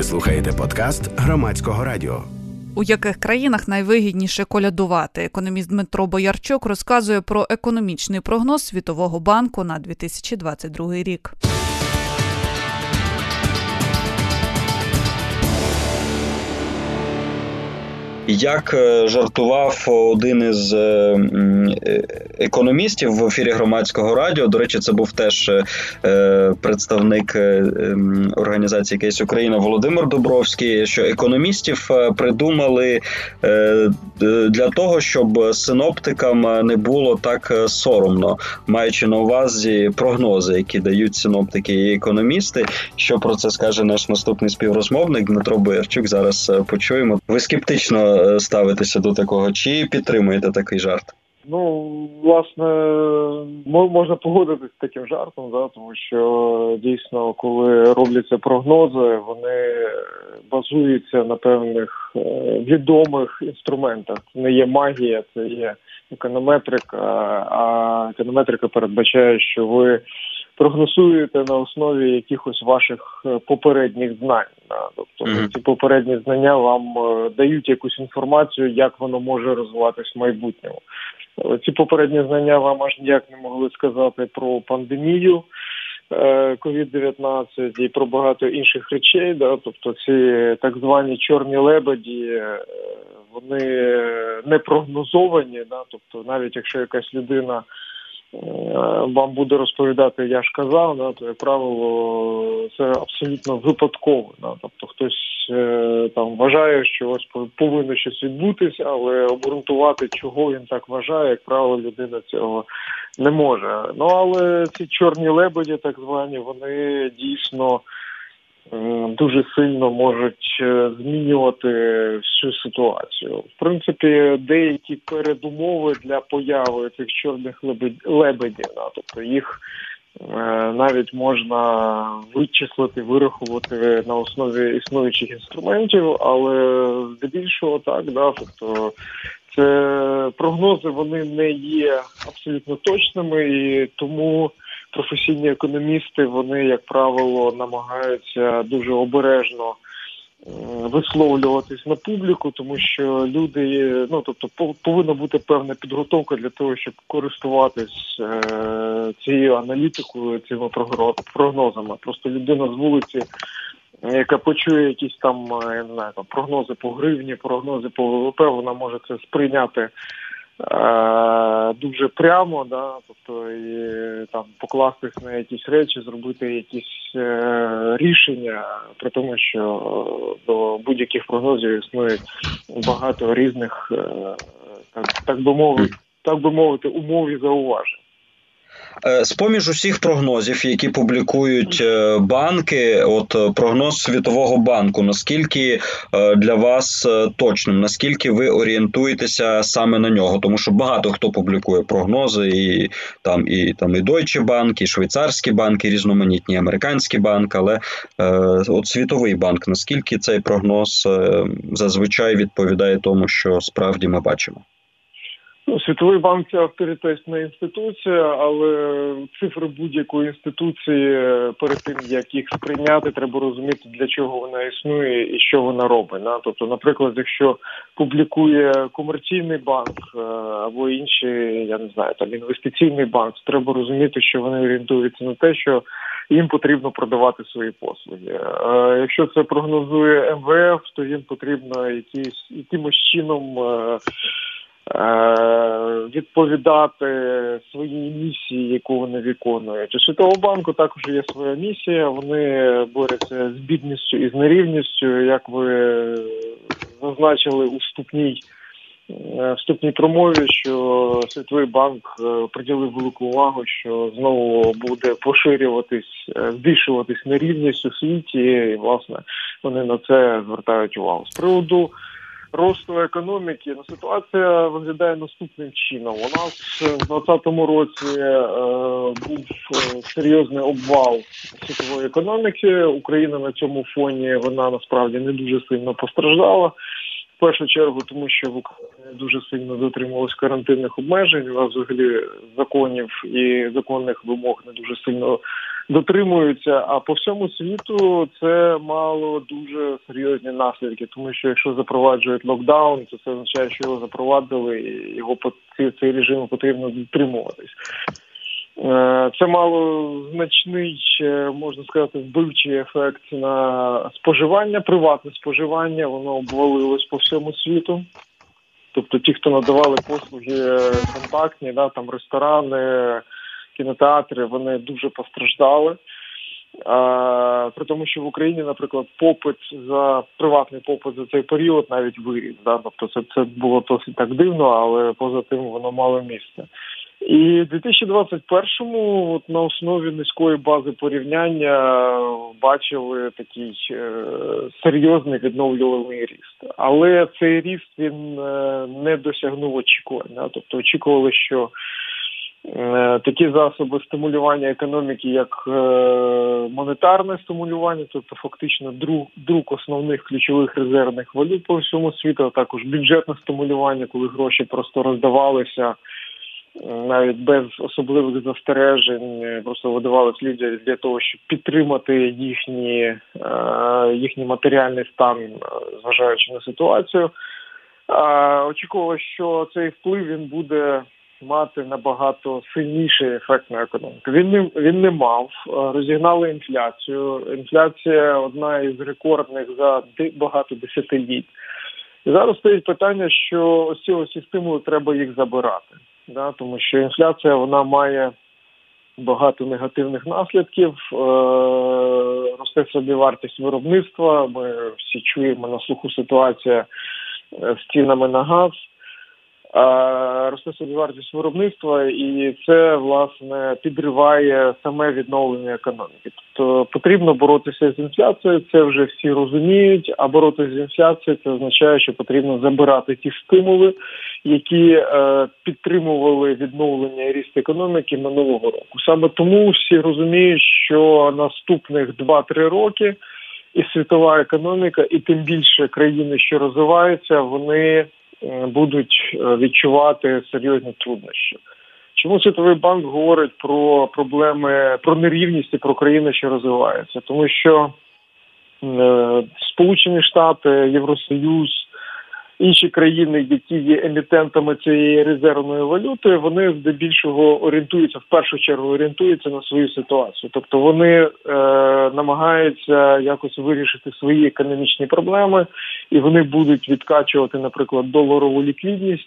Ви слухаєте подкаст Громадського радіо. У яких країнах найвигідніше колядувати? Економіст Дмитро Боярчук розказує про економічний прогноз Світового банку на 2022 рік. Як жартував один із економістів в ефірі Громадського радіо, до речі, це був теж представник організації «Кейс Україна» Володимир Дубровський, що економістів придумали для того, щоб синоптикам не було так соромно, маючи на увазі прогнози, які дають синоптики і економісти. Що про це скаже наш наступний співрозмовник Дмитро Боярчук, зараз почуємо. Ви скептично ставитеся до такого, чи підтримуєте такий жарт? Власне, можна погодитися з таким жартом, тому що дійсно, коли робляться прогнози, вони базуються на певних відомих інструментах. Це не є магія, це є економетрика, а економетрика передбачає, що ви прогнозуєте на основі якихось ваших попередніх знань. Тобто ці попередні знання вам дають якусь інформацію, як воно може розвиватись в майбутньому. Ці попередні знання вам аж ніяк не могли сказати про пандемію COVID-19 і про багато інших речей. Тобто ці так звані чорні лебеді, вони не прогнозовані. Тобто навіть якщо якась людина вам буде розповідати, я ж казав, то, як правило, це абсолютно випадково. Тобто хтось там вважає, що ось повинно щось відбутися, але обґрунтувати, чого він так вважає, як правило, людина цього не може. Але ці чорні лебеді, так звані, вони дійсно дуже сильно можуть змінювати всю ситуацію. В принципі, деякі передумови для появи цих чорних лебедів, тобто їх навіть можна вичислити, вирахувати на основі існуючих інструментів, але здебільшого так, тобто це прогнози, вони не є абсолютно точними, і тому професійні економісти, вони, як правило, намагаються дуже обережно висловлюватись на публіку, тому що люди, тобто повинна бути певна підготовка для того, щоб користуватись цією аналітикою, цими прогнозами. Просто людина з вулиці, яка почує якісь там, я не знаю, прогнози по гривні, прогнози по ВВП, вона може це сприйняти дуже прямо, тобто і там покластись на якісь речі, зробити якісь рішення, при тому, що до будь-яких прогнозів існує багато різних, так би мовити, умов і зауважень. З-поміж усіх прогнозів, які публікують банки, прогноз Світового банку, наскільки для вас точним, наскільки ви орієнтуєтеся саме на нього? Тому що багато хто публікує прогнози, і Deutsche Bank, і швейцарські банки, різноманітні, американські банки, але Світовий банк, наскільки цей прогноз зазвичай відповідає тому, що справді ми бачимо? Світовий банк – це авторитетна інституція, але цифри будь-якої інституції, перед тим, як їх сприйняти, треба розуміти, для чого вона існує і що вона робить. Тобто, наприклад, якщо публікує комерційний банк або інший, я не знаю, інвестиційний банк, треба розуміти, що вони орієнтуються на те, що їм потрібно продавати свої послуги. Якщо це прогнозує МВФ, то їм потрібно якимось чином відповідати своїй місії, яку вони виконують. У Світового банку також є своя місія, вони борються з бідністю і з нерівністю, як ви зазначили у вступній промові, що Світовий банк приділив велику увагу, що знову буде збільшуватись нерівність у світі, і, власне, вони на це звертають увагу. З приводу росту економіки, ситуація виглядає наступним чином. У нас в 2020 році був серйозний обвал світової економіки. Україна на цьому фоні, вона насправді не дуже сильно постраждала. В першу чергу, тому що в Україні дуже сильно дотримувалось карантинних обмежень. У нас взагалі законів і законних вимог не дуже сильно дотримуються. А по всьому світу це мало дуже серйозні наслідки, тому що якщо запроваджують локдаун, то це означає, що його запровадили, і його цей режим потрібно дотримуватись. Це мало значний, можна сказати, вбивчий ефект на споживання, приватне споживання, воно обвалилось по всьому світу. Тобто ті, хто надавали послуги контактні, там ресторани, кінотеатри, вони дуже постраждали. При тому, що в Україні, наприклад, приватний попит за цей період навіть виріс. Тобто це було досить так дивно, але поза тим воно мало місце. І в 2021-му на основі низької бази порівняння бачили такий серйозний відновлювальний ріст. Але цей ріст він не досягнув очікування. Тобто очікували, що такі засоби стимулювання економіки, як монетарне стимулювання, тобто фактично друк основних ключових резервних валют по всьому світу, а також бюджетне стимулювання, коли гроші просто роздавалися навіть без особливих застережень, просто видавалися людям для того, щоб підтримати їхній матеріальний стан, зважаючи на ситуацію. Очікувало, що цей вплив він буде мати набагато сильніший ефект на економіку. Він не мав. Розігнали інфляцію. Інфляція одна із рекордних за багато десятиліть. І зараз стоїть питання, що ось ці стимули треба їх забирати. Тому що інфляція, вона має багато негативних наслідків. Росте собівартість виробництва. Ми всі чуємо на слуху ситуація з цінами на газ. Росте собівартість виробництва, і це, власне, підриває саме відновлення економіки. Тобто потрібно боротися з інфляцією, це вже всі розуміють, а боротися з інфляцією це означає, що потрібно забирати ті стимули, які підтримували відновлення і ріст економіки минулого року. Саме тому всі розуміють, що наступних 2-3 роки і світова економіка, і тим більше країни, що розвиваються, вони будуть відчувати серйозні труднощі. Чому Світовий банк говорить про проблеми, про нерівність і про країни, що розвиваються? Тому що Сполучені Штати, Євросоюз, інші країни, які є емітентами цієї резервної валюти, вони здебільшого орієнтуються, в першу чергу орієнтуються на свою ситуацію. Тобто вони намагаються якось вирішити свої економічні проблеми, і вони будуть відкачувати, наприклад, доларову ліквідність,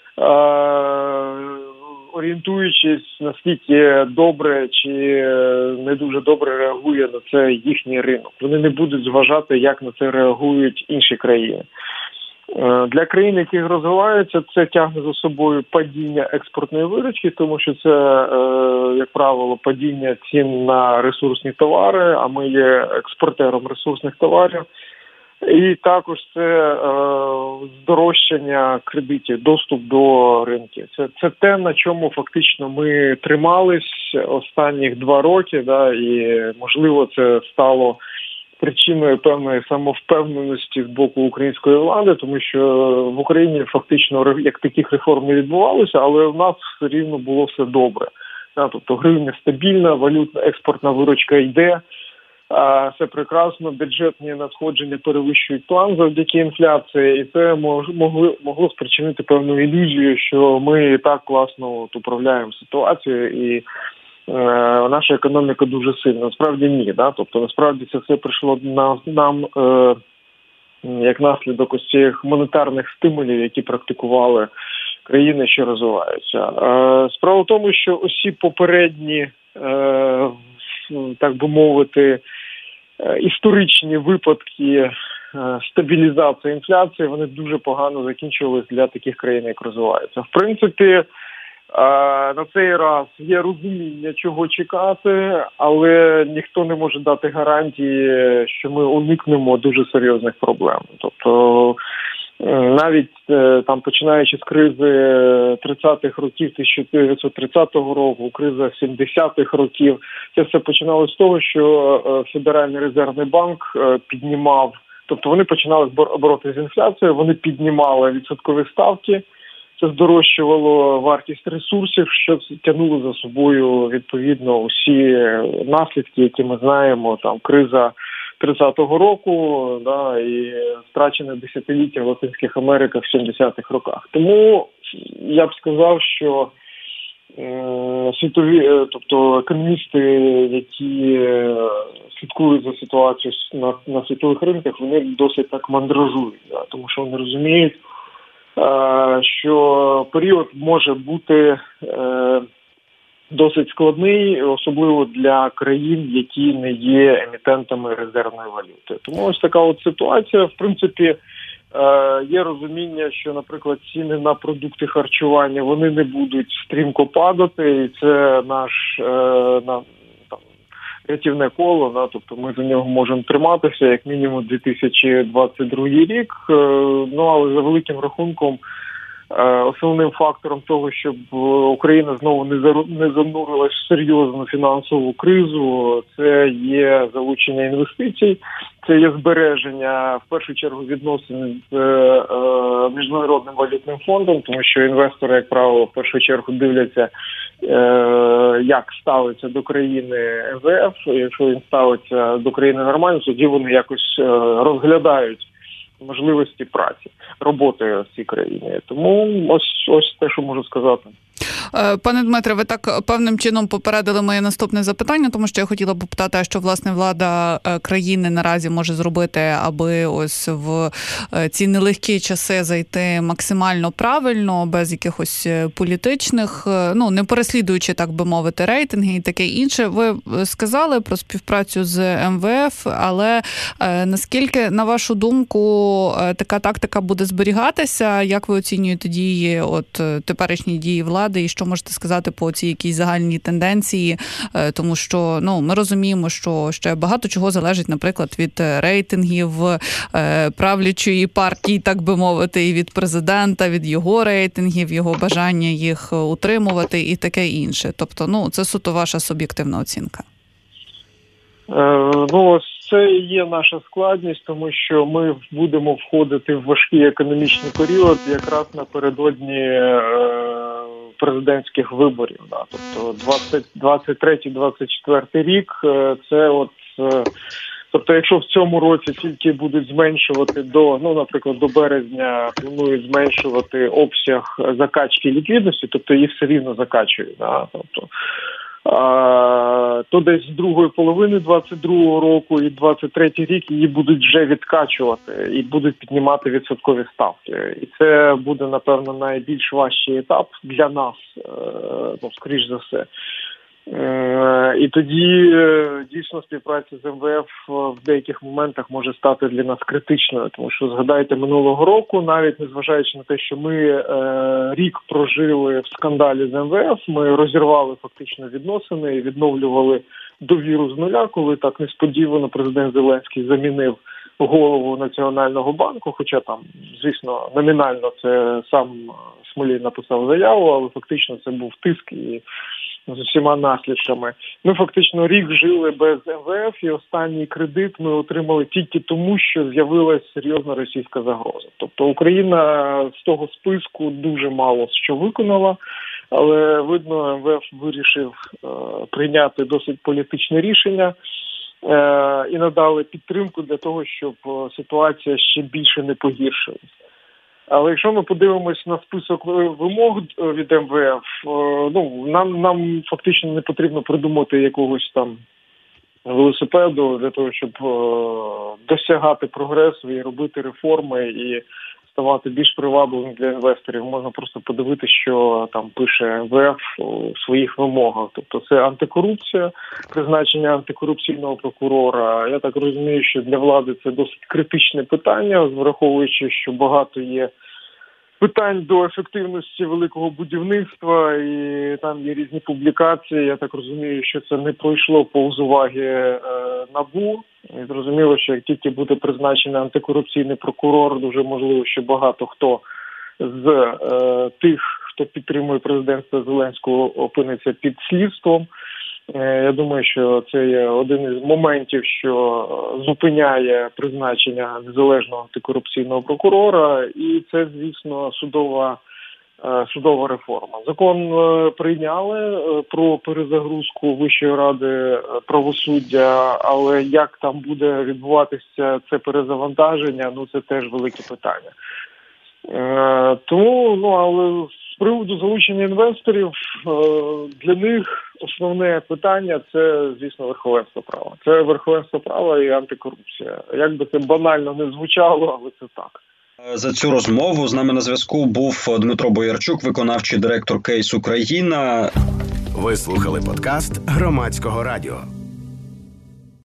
орієнтуючись, наскільки добре чи не дуже добре реагує на це їхній ринок. Вони не будуть зважати, як на це реагують інші країни. Для країн, які розвиваються, це тягне за собою падіння експортної виручки, тому що це, як правило, падіння цін на ресурсні товари, а ми є експортером ресурсних товарів. І також це здорожчання кредитів, доступ до ринків. Це те, на чому фактично ми тримались останніх 2 роки, і, можливо, це стало причиною певної самовпевненості з боку української влади, тому що в Україні фактично як таких реформ не відбувалося, але в нас все рівно було все добре. Тобто гривня стабільна, валютна експортна виручка йде, все прекрасно, бюджетні надходження перевищують план завдяки інфляції, і це могло спричинити певну ілюзію, що ми так класно управляємо ситуацією і наша економіка дуже сильна. Насправді ні. Тобто, насправді це все прийшло нам як наслідок ось цих монетарних стимулів, які практикували країни, що розвиваються. Справа в тому, що усі попередні, так би мовити, історичні випадки стабілізації інфляції, вони дуже погано закінчувалися для таких країн, як розвиваються. В принципі, на цей раз є розуміння, чого чекати, але ніхто не може дати гарантії, що ми уникнемо дуже серйозних проблем. Тобто навіть там, починаючи з кризи 30-х років, 1930 року, криза 70-х років, це все починалося з того, що Федеральний резервний банк піднімав, тобто вони починали боротися з інфляцією, вони піднімали відсоткові ставки, Це здорожчувало вартість ресурсів, що тягнуло за собою відповідно усі наслідки, які ми знаємо, там криза 30-го року, да, і втрачене десятиліття в Латинських Америках в 70-х роках. Тому я б сказав, що світові, тобто економісти, які слідкують за ситуацією на світових ринках, вони досить так мандражують, да, тому що вони розуміють, що період може бути досить складний, особливо для країн, які не є емітентами резервної валюти. Тому ось така от ситуація. В принципі, є розуміння, що, наприклад, ціни на продукти харчування, вони не будуть стрімко падати, і це наш рятівне коло, да, тобто ми за нього можемо триматися як мінімум 2022 рік, але за великим рахунком основним фактором того, щоб Україна знову не занурилась в серйозну фінансову кризу, це є залучення інвестицій, це є збереження, в першу чергу, відносин з Міжнародним валютним фондом, тому що інвестори, як правило, в першу чергу дивляться, як ставиться до країни МВФ. Якщо він ставиться до країни нормально, тоді вони якось розглядають можливості праці, роботи в цій країні. Тому ось те, що можу сказати. Пане Дмитре, ви так певним чином попередили моє наступне запитання, тому що я хотіла б питати, а що, власне, влада країни наразі може зробити, аби ось в ці нелегкі часи зайти максимально правильно, без якихось політичних, не переслідуючи, так би мовити, рейтинги і таке інше. Ви сказали про співпрацю з МВФ, але наскільки, на вашу думку, така тактика буде зберігатися? Як ви оцінюєте дії, теперішні дії влади, і що можете сказати по цій якійсь загальній тенденції, тому що ми розуміємо, що ще багато чого залежить, наприклад, від рейтингів правлячої партії, так би мовити, і від президента, від його рейтингів, його бажання їх утримувати і таке інше. Тобто, це суто ваша суб'єктивна оцінка. Це і є наша складність, тому що ми будемо входити в важкий економічний період якраз напередодні президентських виборів. Да. Тобто 23-24 рік тобто якщо в цьому році тільки будуть зменшувати наприклад, до березня планують зменшувати обсяг закачки ліквідності, тобто їх все рівно закачують. Да. Тобто, то десь з другої половини 22-го року і 23-й рік її будуть вже відкачувати і будуть піднімати відсоткові ставки. І це буде, напевно, найбільш важчий етап для нас, скоріш за все. І тоді дійсно співпраця з МВФ в деяких моментах може стати для нас критичною, тому що, згадайте, минулого року, навіть незважаючи на те, що ми рік прожили в скандалі з МВФ, ми розірвали фактично відносини і відновлювали довіру з нуля, коли так несподівано президент Зеленський замінив голову Національного банку, хоча там, звісно, номінально це сам Смолій написав заяву, але фактично це був тиск і з усіма наслідками. Ми фактично рік жили без МВФ, і останній кредит ми отримали тільки тому, що з'явилася серйозна російська загроза. Тобто Україна з того списку дуже мало що виконала, але, видно, МВФ вирішив прийняти досить політичне рішення і надали підтримку для того, щоб ситуація ще більше не погіршилась. Але якщо ми подивимось на список вимог від МВФ, нам фактично не потрібно придумати якогось там велосипеду для того, щоб досягати прогресу і робити реформи і ставати більш привабливим для інвесторів. Можна просто подивитися, що там пише МВФ у своїх вимогах. Тобто це антикорупція, призначення антикорупційного прокурора. Я так розумію, що для влади це досить критичне питання, враховуючи, що багато є питань до ефективності великого будівництва, і там є різні публікації. Я так розумію, що це не пройшло повз уваги НАБУ. І зрозуміло, що як тільки буде призначений антикорупційний прокурор, дуже можливо, що багато хто з тих, хто підтримує президентство Зеленського, опиниться під слідством. Я думаю, що це є один із моментів, що зупиняє призначення незалежного антикорупційного прокурора, і це, звісно, судова судова реформа. Закон прийняли про перезагрузку Вищої ради правосуддя, але як там буде відбуватися це перезавантаження, це теж велике питання. Тому, але з приводу залучення інвесторів, для них основне питання – це, звісно, верховенство права. Це верховенство права і антикорупція. Як би це банально не звучало, але це так. За цю розмову з нами на зв'язку був Дмитро Боярчук, виконавчий директор Кейс Україна. Ви слухали подкаст Громадського радіо.